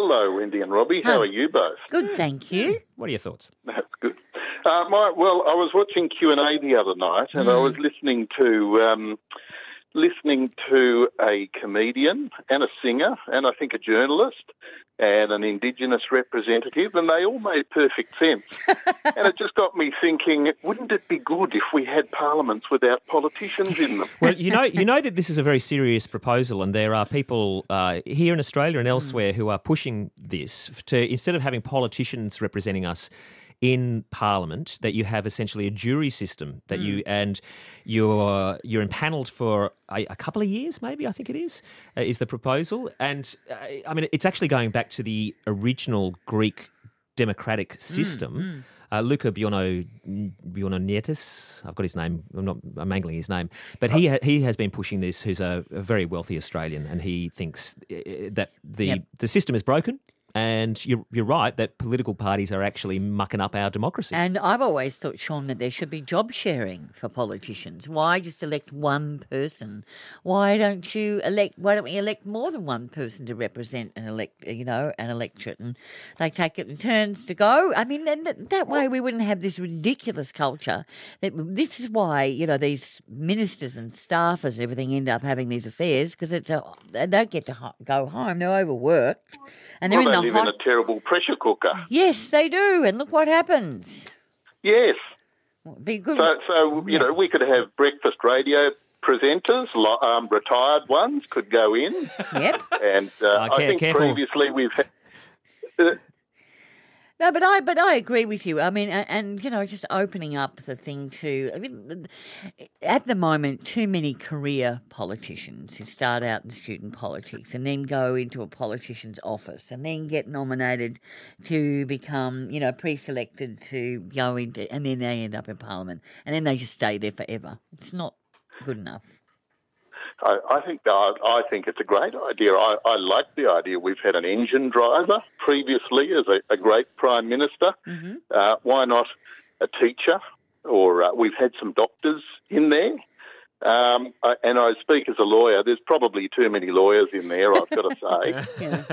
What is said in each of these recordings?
Hello, Wendy and Robbie. How are you both? Good, thank you. What are your thoughts? That's good. I was watching Q&A the other night, and I was listening to a comedian and a singer and I think a journalist and an Indigenous representative, and they all made perfect sense. And it just got me thinking, wouldn't it be good if we had parliaments without politicians in them? Well, you know that this is a very serious proposal, and there are people here in Australia and elsewhere who are pushing this to, instead of having politicians representing us in Parliament, that you have essentially a jury system that you're impanelled for a couple of years, maybe, I think it is the proposal. And I mean, it's actually going back to the original Greek democratic system. Luca Biononietis, I've got his name, I'm mangling his name, but he has been pushing this, who's a very wealthy Australian, and he thinks that the system is broken. And you're right that political parties are actually mucking up our democracy. And I've always thought, Sean, that there should be job sharing for politicians. Why just elect one person? Why don't we elect more than one person to represent an electorate, and they take it in turns to go? I mean, that way we wouldn't have this ridiculous culture. This is why, these ministers and staffers and everything end up having these affairs, because they don't get to go home. They're overworked, and they're in the live in a terrible pressure cooker. Yes, they do, and look what happens. Yes. Be good. So we could have breakfast radio presenters, retired ones could go in. Yep. And I think previously we've had... No, but I agree with you. I mean, and just opening up the thing to, at the moment, too many career politiciins who start out in student politics and then go into a politician's office and then get nominated to become, pre-selected to go into, and then they end up in Parliament, and then they just stay there forever. It's not good enough. I think it's a great idea. I like the idea. We've had an engine driver previously as a great Prime Minister. Why not a teacher? Or we've had some doctors in there. And I speak as a lawyer. There's probably too many lawyers in there, I've got to say.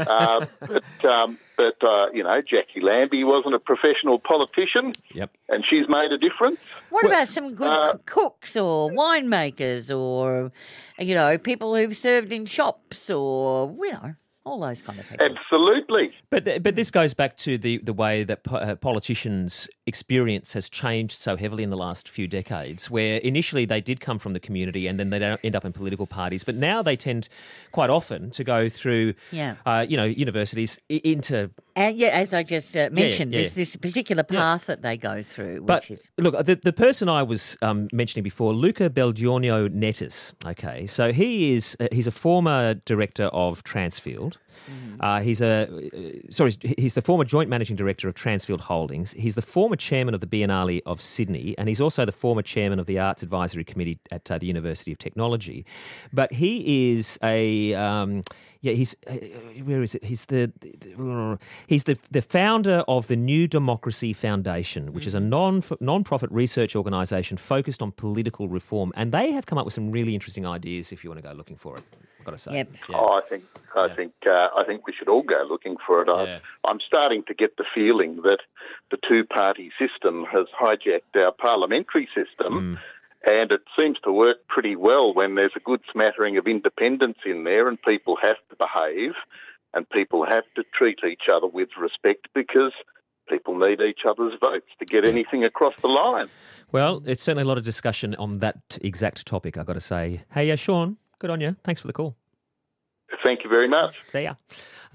But Jackie Lambie wasn't a professional politician. Yep. And she's made a difference. What about some good cooks or winemakers or, people who've served in shops or, all those kind of people? Absolutely. But this goes back to the way that politicians' experience has changed so heavily in the last few decades, where initially they did come from the community and then they end up in political parties. But now they tend quite often to go through, universities into... And as I just mentioned, there's this particular path that they go through. Look, the person I was mentioning before, Luca Biononietis, okay, so he's a former director of Transfield. He's the former joint managing director of Transfield Holdings. He's the former chairman of the Biennale of Sydney, and he's also the former chairman of the Arts Advisory Committee at the University of Technology. But he is where is it? He's the founder of the New Democracy Foundation, which is a non-profit research organisation focused on political reform, and they have come up with some really interesting ideas. If you want to go looking for it, I've got to say. Yep. Yeah. I think we should all go looking for it. Yeah. I'm starting to get the feeling that the two-party system has hijacked our parliamentary system. And it seems to work pretty well when there's a good smattering of independence in there and people have to behave and people have to treat each other with respect because people need each other's votes to get anything across the line. Well, it's certainly a lot of discussion on that exact topic, I've got to say. Hey, Sean, good on you. Thanks for the call. Thank you very much. See ya.